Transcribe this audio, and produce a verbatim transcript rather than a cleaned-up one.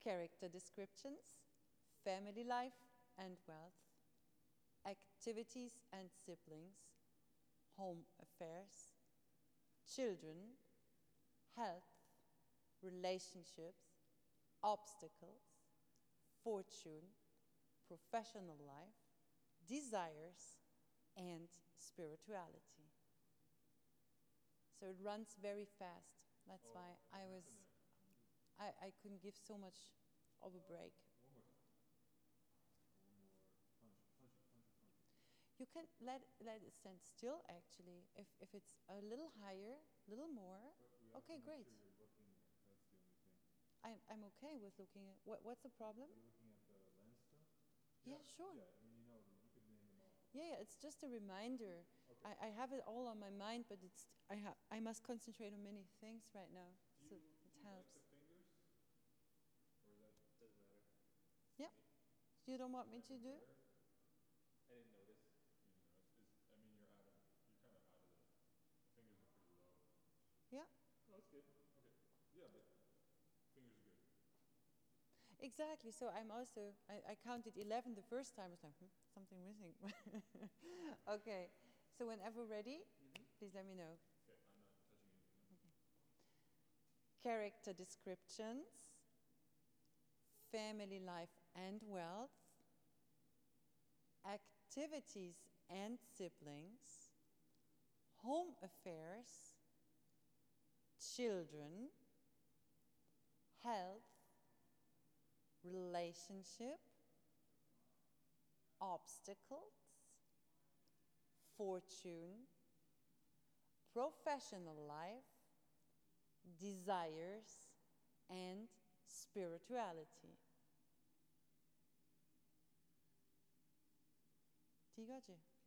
Character descriptions, family life and wealth, activities and siblings, home affairs, children, health, relationships, obstacles, fortune, professional life, desires, and spirituality. So it runs very fast. That's Oh, why I was, I, I couldn't give so much of a break. One more time. One more. Punch, punch it, punch it, punch it. You can let, let it stand still, actually. If, if it's a little higher, a little more, But we have okay, to make great. sure you're looking there. That's the only thing. I'm, I'm okay with looking at, what, what's the problem? Are you looking at the lens still? Yeah, sure. Yeah, I mean, you know, you could name them all. Yeah, yeah, it's just a reminder. Okay. I, I have it all on my mind, but it's, I, ha I must concentrate on many things right now, Do so you, it do you helps. like the fingers? Or is that, Doesn't matter. Yeah. You don't want me to do? better? I didn't notice. You know, it's, it's, I mean, you're out of, you're kind of out of the, the fingers are pretty low. Yeah. No, it's good. Okay. Yeah, but fingers are good. Exactly. So I'm also, I, I counted eleven the first time. I was like, hmm, something missing. Okay. So whenever ready, Mm-hmm. please let me know. Okay, I'm not touching anything. Okay. Character descriptions, family life and wealth, activities and siblings, home affairs, children, health, relationship, obstacles, fortune, professional life, desires, and spirituality. ঠিক আছে?